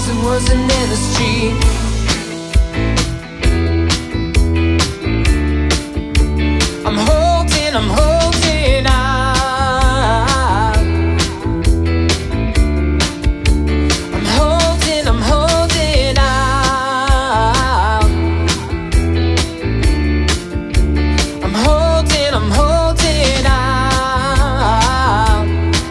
realized it wasn't in the street. I'm holding out. I'm holding out. I'm holding out.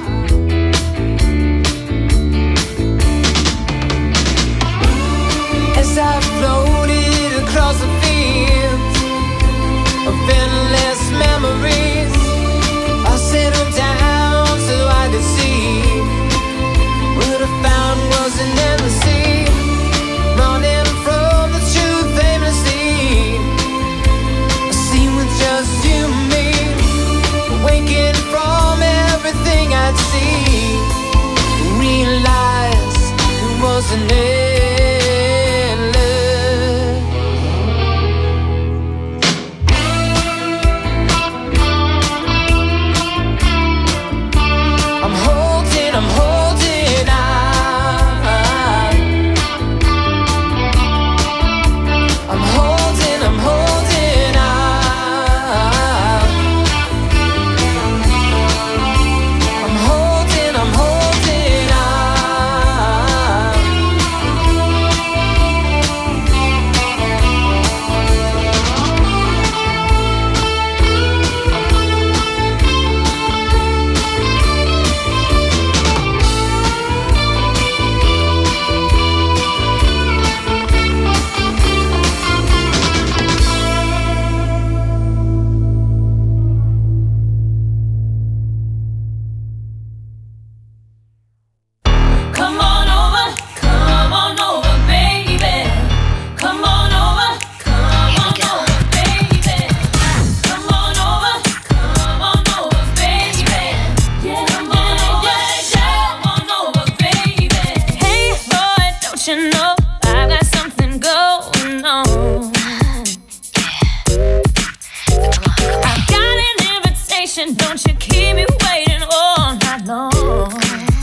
As I floated across the fields of endless memories, I settled down so I could see what I found wasn't in the sea. Running from the truth aimlessly, a scene with just you and me, waking from everything I'd seen. Realized it wasn't endless. I'm holding out. I'm holding out. I'm holding out. Come on over, baby. Come on over, baby. Come on over, baby. Yeah, come on over, baby. Hey boy, don't you know I got something going on? I got an invitation, don't you keep me waiting all night long.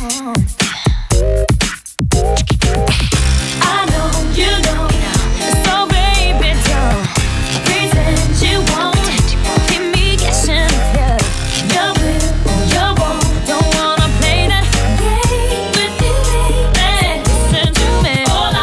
I know you know, so baby don't pretend you won't keep me guessing if you will or you won't. Don't wanna play that game with you, baby. Listen to me. All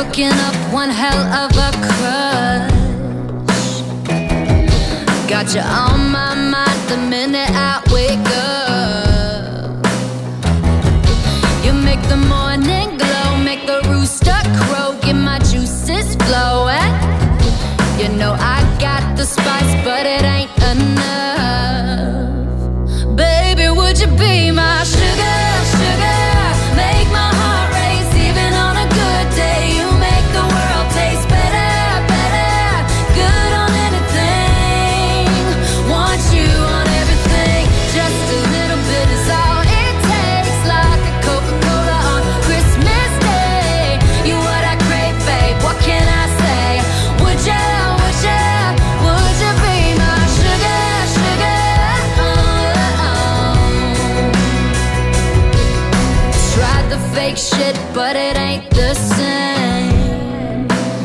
Working up one hell of a crush. Got you on my mind the minute I wake up. You make the morning glow, make the rooster crow, get my juices flowing. You know I got the spice, but it ain't enough. Baby, would you be my sugar, sugar? Make my heart race even on a good day. You make the world taste better, better. Good on anything. Want you on everything. Just a little bit is all it takes. Like a Coca-Cola on Christmas Day. You what I crave, babe. What can I say? Would you, would you, would you be my sugar, sugar? Tried the fake shit, but it ain't the same.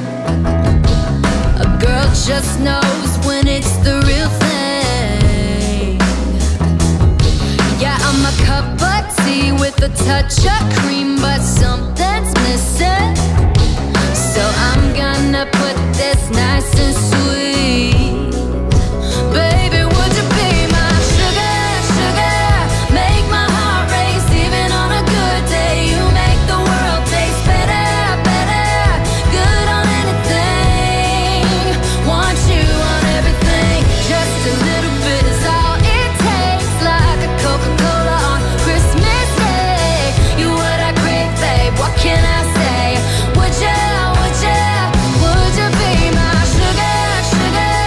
A girl just knows when it's the real thing. Yeah, I'm a cup of tea with a touch of cream, but something's missing. So I'm gonna put this nice and sweet. Baby, would you be my sugar, sugar? Make my heart race even on a good day. You make the world taste better, better. Good on anything. Want you on everything. Just a little bit is all it takes. Like a Coca-Cola on Christmas Day. You what I crave, babe. What can I say? Would you, would you, would you be my sugar, sugar?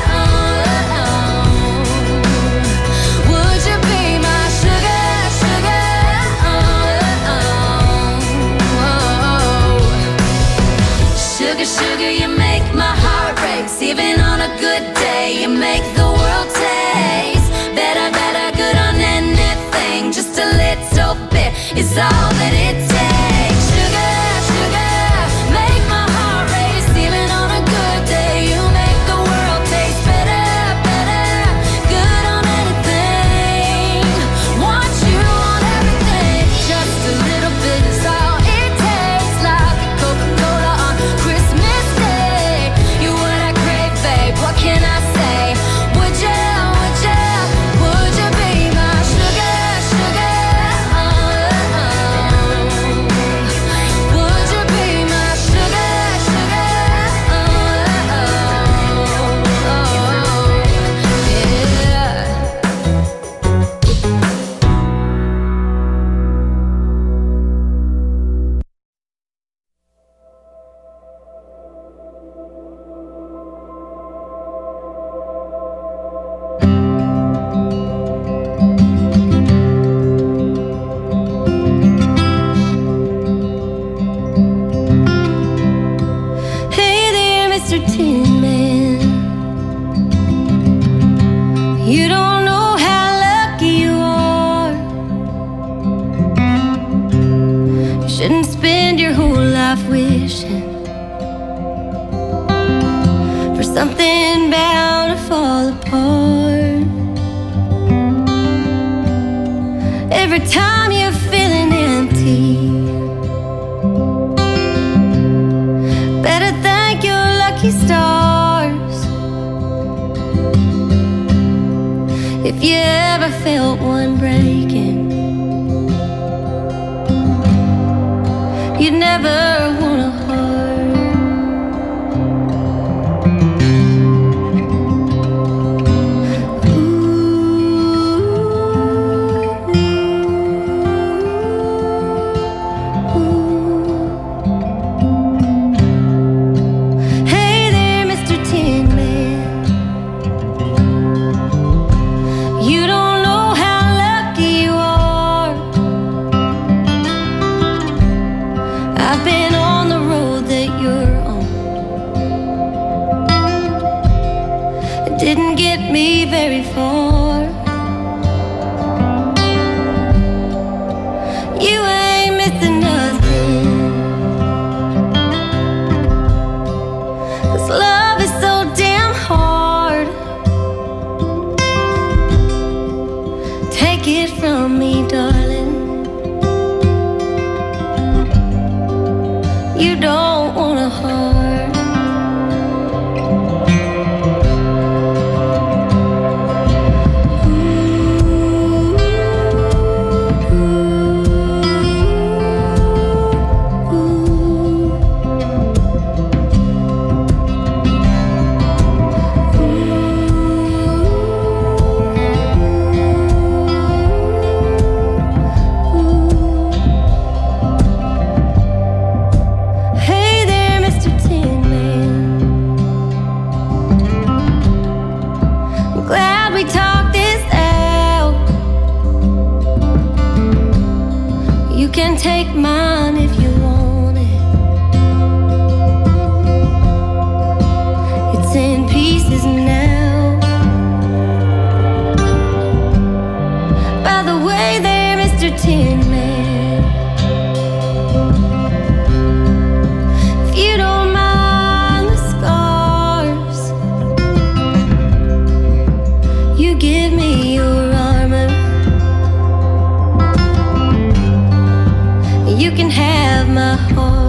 Would you be my sugar, sugar? Sugar, sugar, you make my heart race. Even on a good day, you make the world taste better, better. Good on anything. Just a little bit is all that it takes. Sugar, sugar, make my heart race. Even on a good day, you make the world taste better, better. Good on anything. Want you on everything. Just a little bit is all it takes. Like a Coca-Cola on Christmas Day. You what I crave, babe. What can I say? Would you, would you, would you be my sugar, sugar? Would you be my sugar, sugar? Yeah. Hey there, Mr. Tin Man. You don't know how lucky you are. You shouldn't spend your whole life wishing for something bound to fall apart. Every time you're feeling empty, better thank your lucky stars. If you ever felt one breaking, you'd never want a heart. Hey there, Mr. Tin Man. You don't know how lucky you are. I've been on the take mine if you want it. It's in pieces now. By the way there, Mr. Tin Man, if you don't mind the scars, you give me your armor. You can have my heart.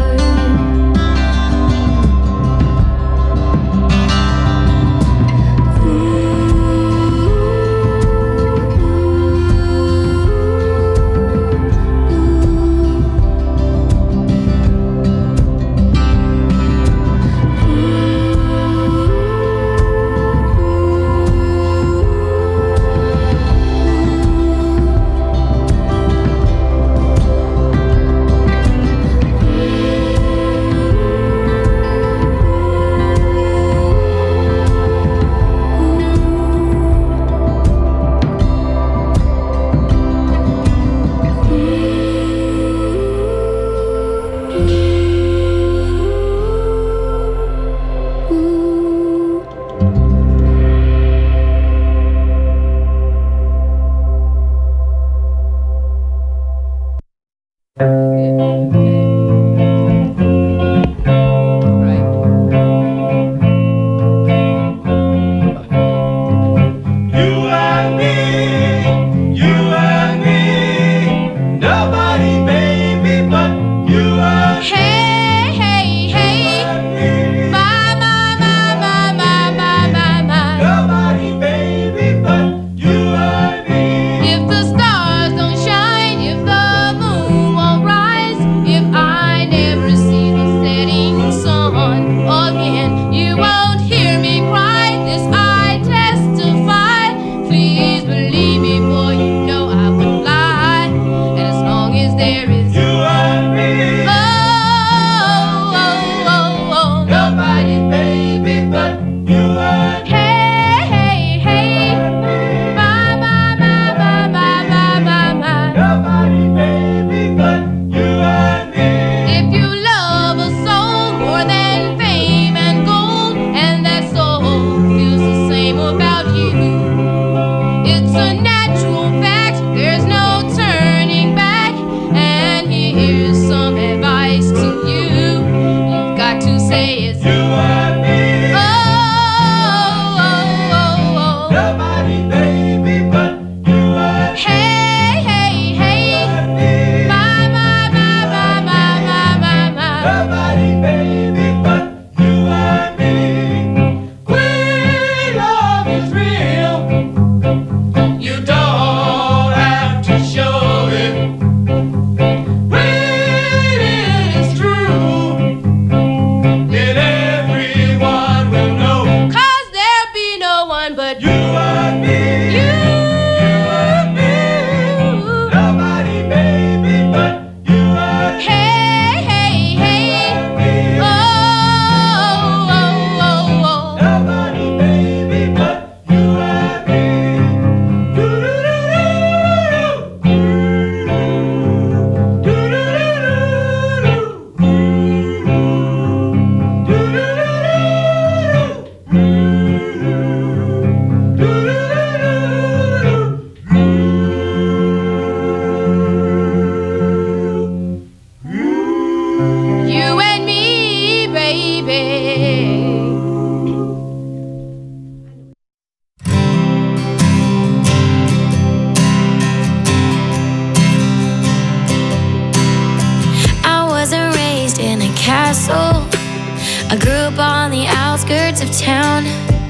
I grew up on the outskirts of town.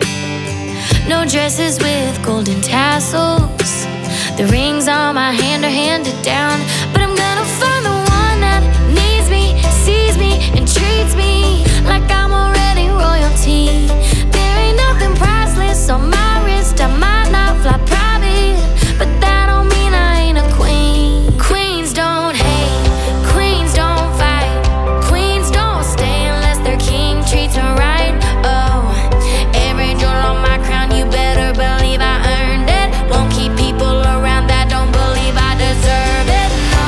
No dresses with golden tassels. The rings on my hand are handed down. But I'm gonna find the one that needs me, sees me, and treats me like I'm already royalty. There ain't nothing priceless on my wrist. I might not fly private, but that don't mean I ain't a queen. Queens don't hate, queens don't fight, queens don't stay unless their king treats her right. Oh, every jewel on my crown, you better believe I earned it. Won't keep people around that don't believe I deserve it. No.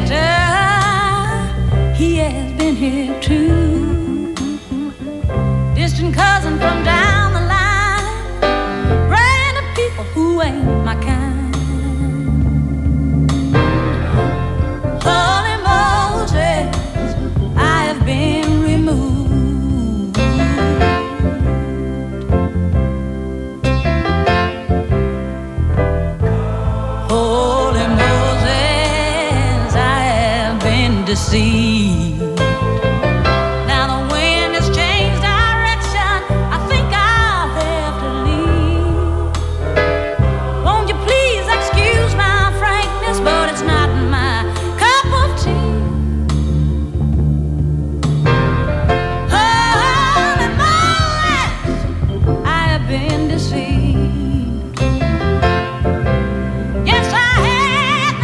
Santa, he has been here too. Distant cousin from down the line, random people who ain't my kind. Holy Moses, I have been removed. Holy Moses, I have been deceived. Now the wind has changed direction, I think I'll have to leave. Won't you please excuse my frankness, but it's not my cup of tea. Holy Moses, I have been deceived. Yes, I have.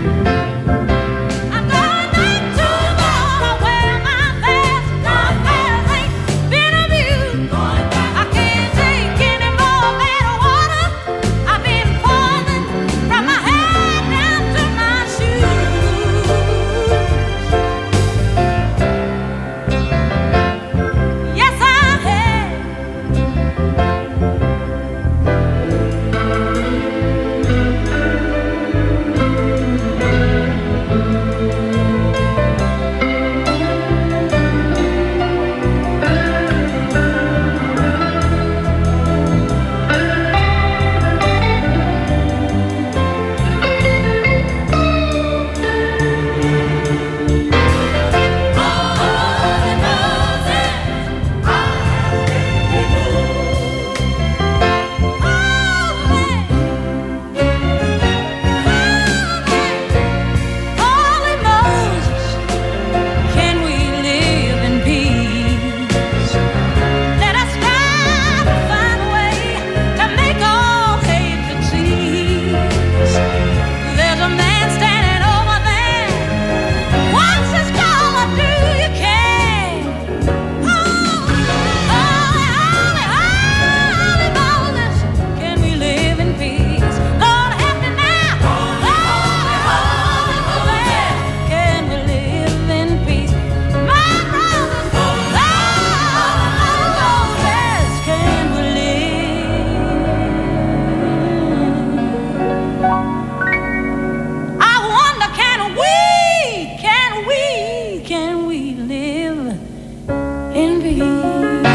I'm going back to Florida where my past ain't been abused. I can't take any more bad water. I've been poisoned from my head down to my shoes. Yes, I have. Holy Moses, can we live in peace? Let us try to find a way to make all hatred cease. There's a man standing over there. What's his color? Do you care? Holy Moses, can we live in peace? Lord, help me now. Holy Moses, can we live in peace? My brothers, Moses, can we live? I wonder, can we live in peace?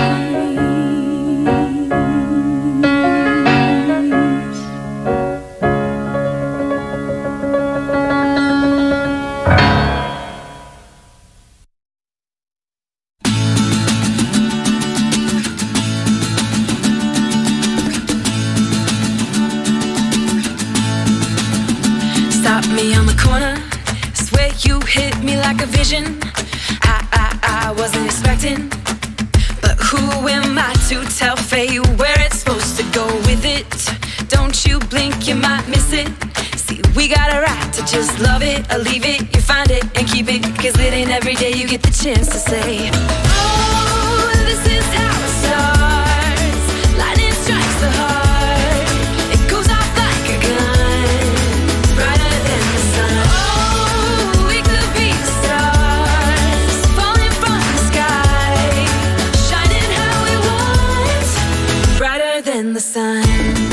Stop me on the corner, swear you hit me like a vision. I wasn't expecting, but who am I to tell fate where it's supposed to go with it? Don't you blink, you might miss it. See, we got a right to just love it or leave it. You find it and keep it, cause it ain't every day you get the chance to say, oh, this is how it starts. Lightning strikes the heart, it goes off like a gun, brighter than the sun. Oh, we could be the stars, falling from the sky, shining how we want, brighter than the sun.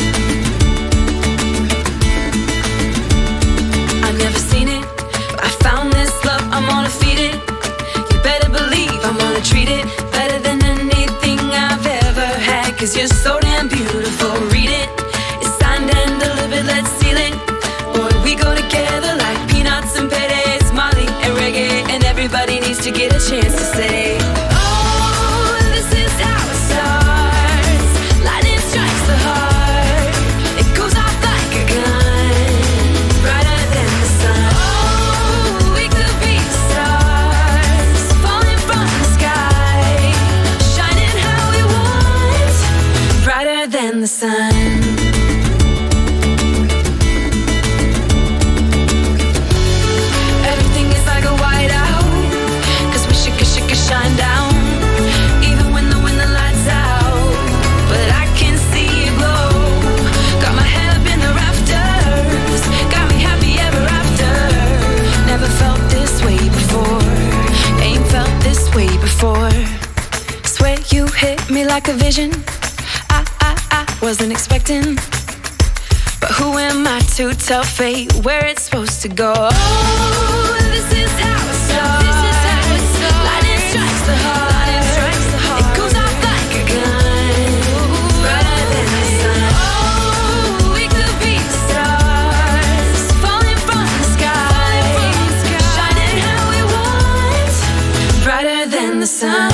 I've never seen it, but I found this love, I'm gonna feed it. You better believe I'm gonna treat it better than anything I've ever had, cause you're so damn beautiful, read it. It's signed and delivered, let's seal it. Boy, we go together like peanuts and Perez, Molly and reggae, and everybody needs to get a chance to say, oh, this is how it starts. Lightning strikes the heart, it goes off like a gun, brighter than the sun. Oh, we could be the stars, falling from the sky, shining how we want, brighter than the sun. Everything is like a whiteout, cause we should like a vision I wasn't expecting. But who am I to tell fate where it's supposed to go? Oh, this is how it starts. Lightning strikes the heart. It goes off like a gun, brighter than the sun. Oh, we could be stars falling from the sky, shining how we want, brighter than the sun.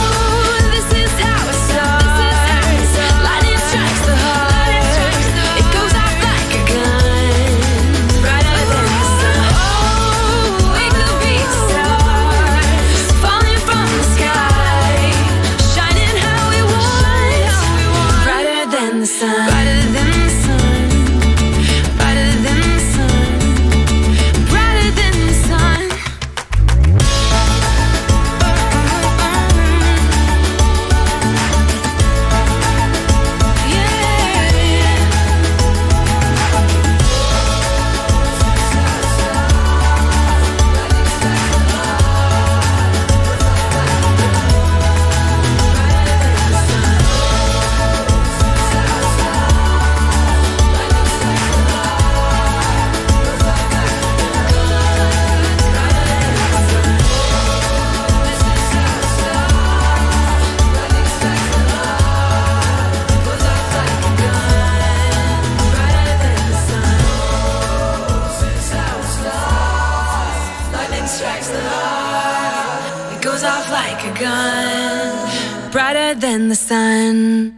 Brighter than the sun.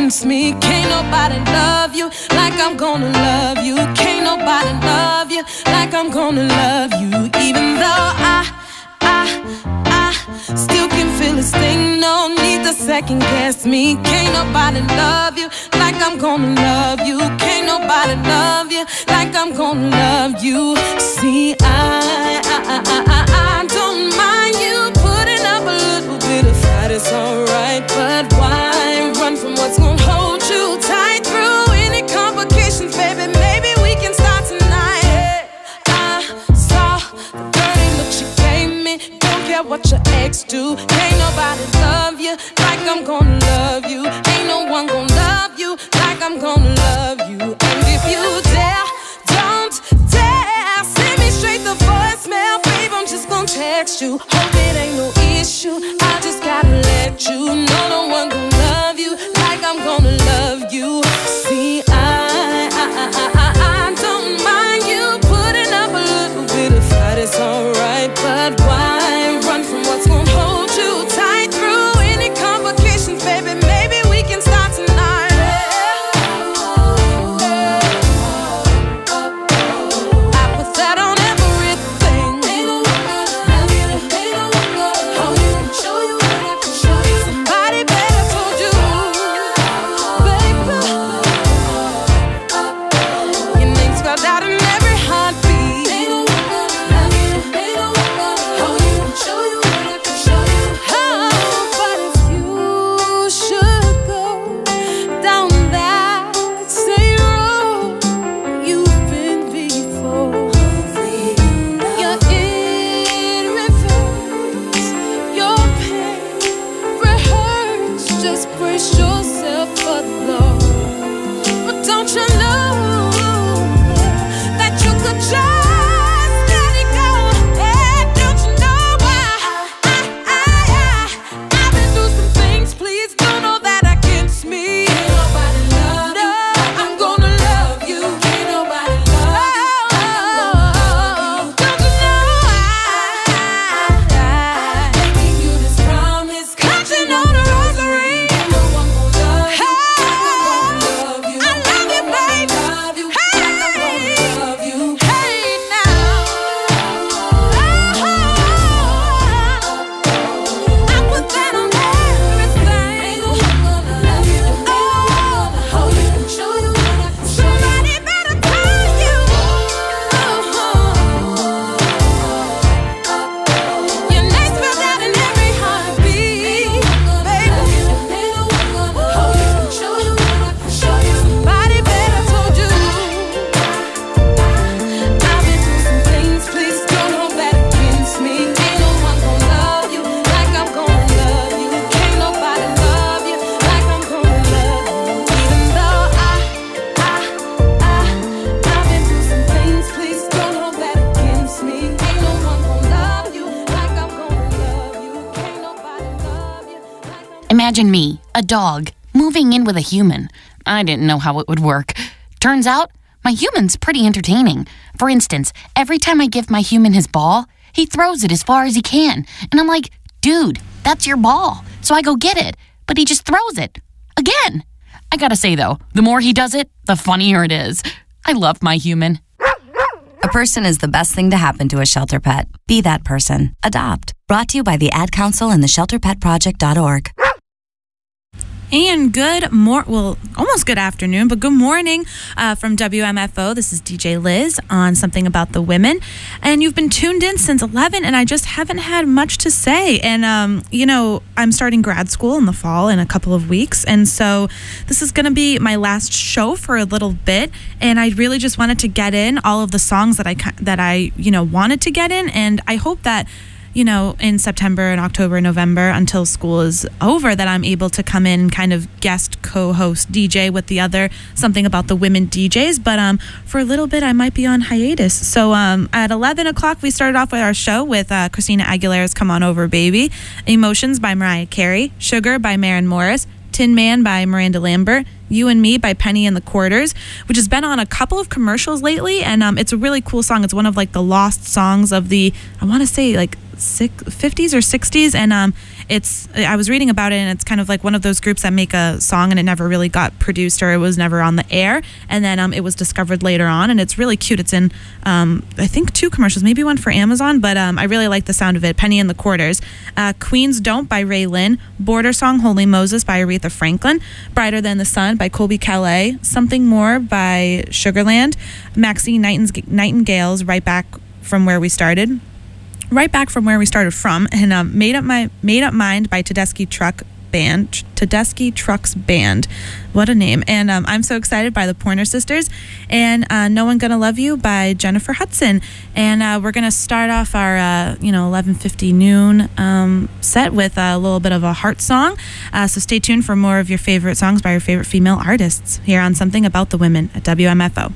against me. Can't nobody love you like I'm gonna love you. Can't nobody love you like I'm gonna love you. Even though I still can feel this thing. No need to second guess me. Can't nobody love you like I'm gonna love you. Can't nobody love you like I'm gonna love you. See, I don't mind you putting up a little bit of fight. It's alright, but why run from what's gonna hold you tight through any complications, baby? Maybe we can start tonight. I saw the dirty look she gave me. Don't care what your ex do. Ain't nobody love you like I'm gonna love you. Ain't no one gonna love you like I'm gonna love you. And if you dare, don't dare send me straight the voicemail, babe. I'm just gonna text you. Hope it ain't no issue. I just gotta let you know no one gonna love you like I'm gonna love you. See, I don't mind you putting up a little bit of fight. It's alright, but why run from what's gonna hold you tight through any complications, baby? Maybe we can start tonight. I put that on everything. Somebody better told you, baby. Your name spelled out in every heartbeat. But if you should go down that same road you've been before, you're in reverse, your pain rehearse. Just brace yourself for the blow. But don't you know that you could just let it go? And don't you know I've been through some things. Please don't know that against me. Can't nobody love you. I'm gonna love you. Can't nobody love you. Don't you know I'm making you this promise, clutching on a rosary. Ain't no one gonna love you. I love you, baby. Hey, hey now. I put that on everything. Somebody better tell you. Your name spelled out in every heartbeat, baby. Somebody better told you. I've been through some things. Please don't hold that against me. Ain't no one gonna love you like I'm gonna love you. Can't nobody love you like I'm gonna love you. Even though I've been through some things. Please don't hold that against me. Ain't no one gonna love you like I'm gonna love you. Can't nobody love you like I'm. Imagine me, a dog, moving in with a human. I didn't know how it would work. Turns out, my human's pretty entertaining. For instance, every time I give my human his ball, he throws it as far as he can. And I'm like, dude, that's your ball. So I go get it. But he just throws it. Again. I gotta say though, the more he does it, the funnier it is. I love my human. A person is the best thing to happen to a shelter pet. Be that person. Adopt. Brought to you by the Ad Council and the ShelterPetProject.org. And almost good afternoon, but good morning from WMFO. This is DJ Liz on Something About the Women. And you've been tuned in since 11, and I just haven't had much to say. And, I'm starting grad school in the fall in a couple of weeks. And so this is going to be my last show for a little bit. And I really just wanted to get in all of the songs that I wanted to get in. And I hope that in September and October and November until school is over, that I'm able to come in and kind of guest co-host DJ with the other Something About the Women DJs. But for a little bit, I might be on hiatus. So at 11 o'clock, we started off with our show with Christina Aguilera's Come On Over Baby, Emotions by Mariah Carey, Sugar by Maren Morris, Tin Man by Miranda Lambert, You and Me by Penny and the Quarters, which has been on a couple of commercials lately. And it's a really cool song. It's one of like the lost songs of the, I want to say like 50s or 60s, and I was reading about it, and it's kind of like one of those groups that make a song and it never really got produced, or it was never on the air, and then it was discovered later on, and it's really cute. It's in I think 2 commercials, maybe one for Amazon, but I really like the sound of it. Penny and the Quarters. Queens Don't by Ray Lynn. Border Song Holy Moses by Aretha Franklin. Brighter Than the Sun by Colby Calais. Something More by Sugarland. Maxine Nightingale's Right Back from Where We Started. Right Back from Where We Started From. And Made Up Mind by Tedeschi Trucks Band. What a name. And I'm so excited by the Pointer Sisters. And No One Gonna Love You by Jennifer Hudson. And we're going to start off our 11:50 noon set with a little bit of a heart song. So stay tuned for more of your favorite songs by your favorite female artists here on Something About the Women at WMFO.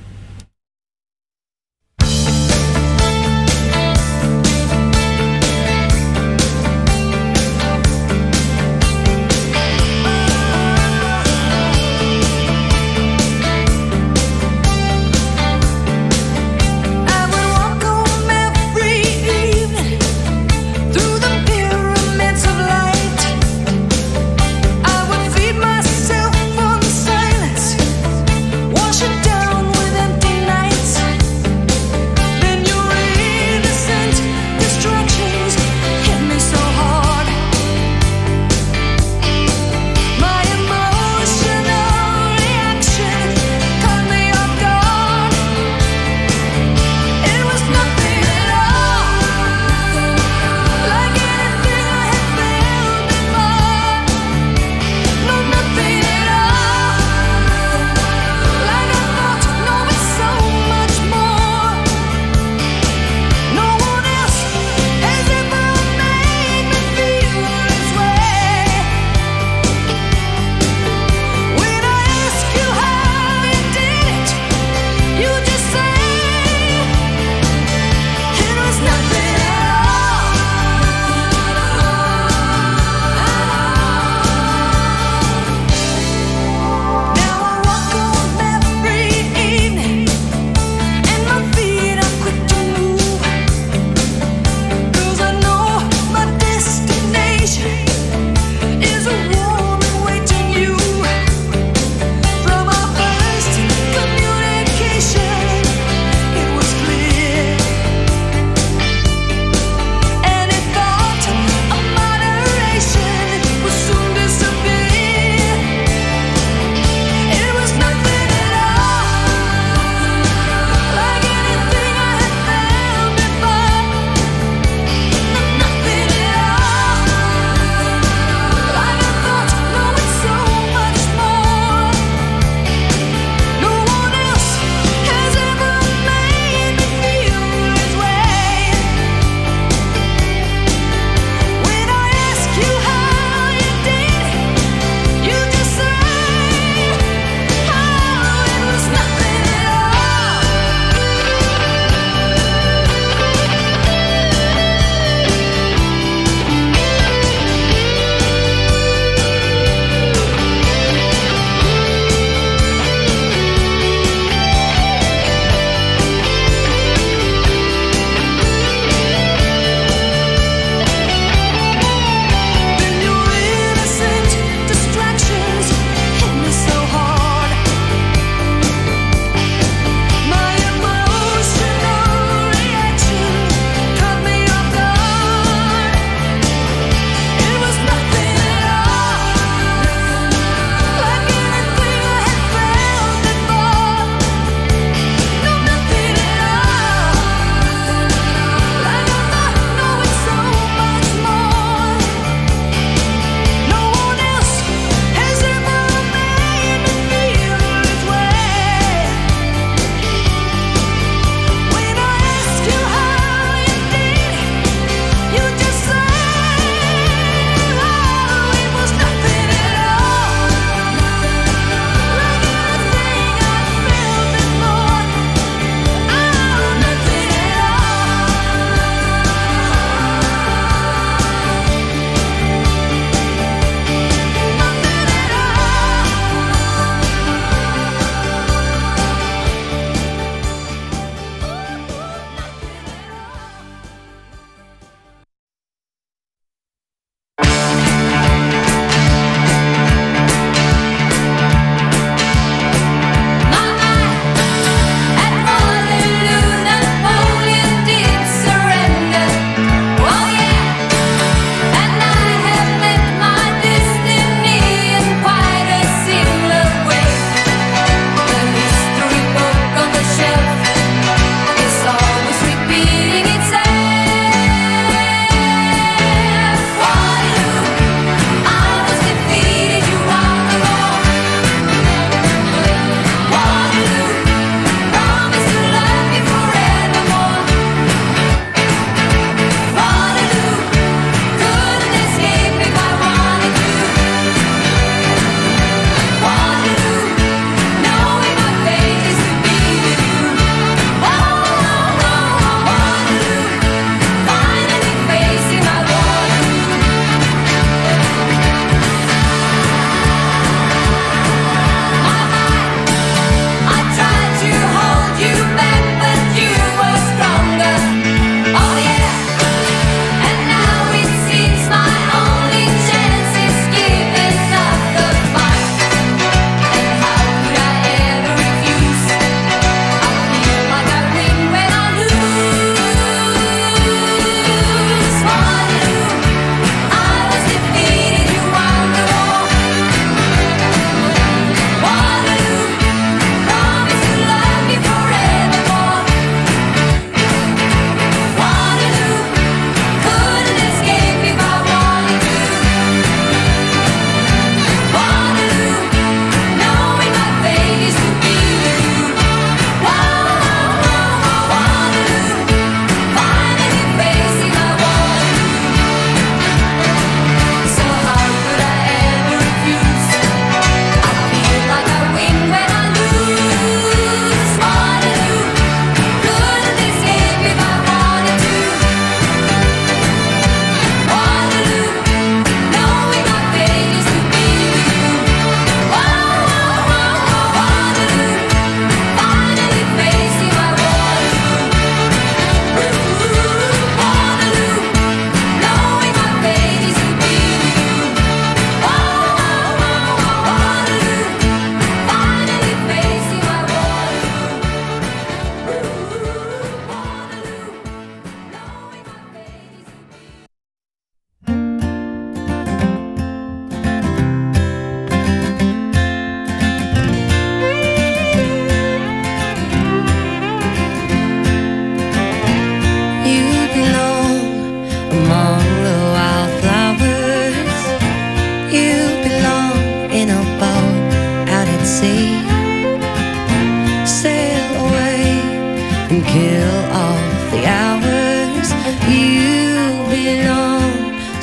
Myself on silence, wash it down with an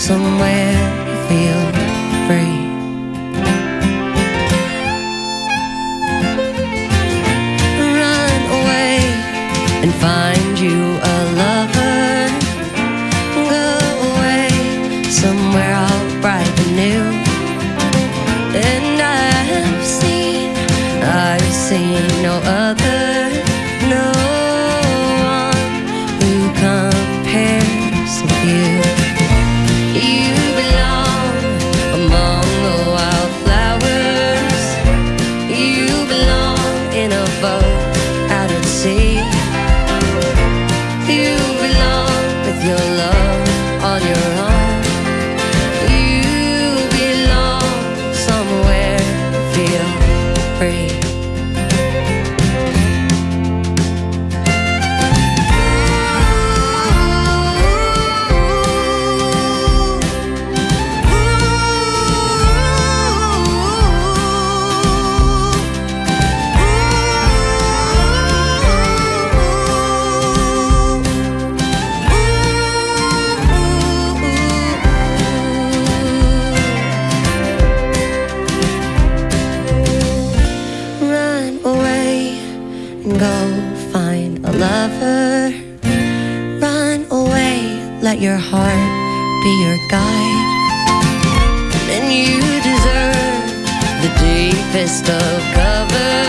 somewhere you feel free. Run away and find you a lover. Go away somewhere all bright and new. And I've seen no other, no one who compares with you. You belong among the wildflowers. You belong in a boat out at sea. You belong with your love on your own. You belong somewhere you feel free. Run away and go find a lover. Run away, let your heart be your guide. And you deserve the deepest of cover.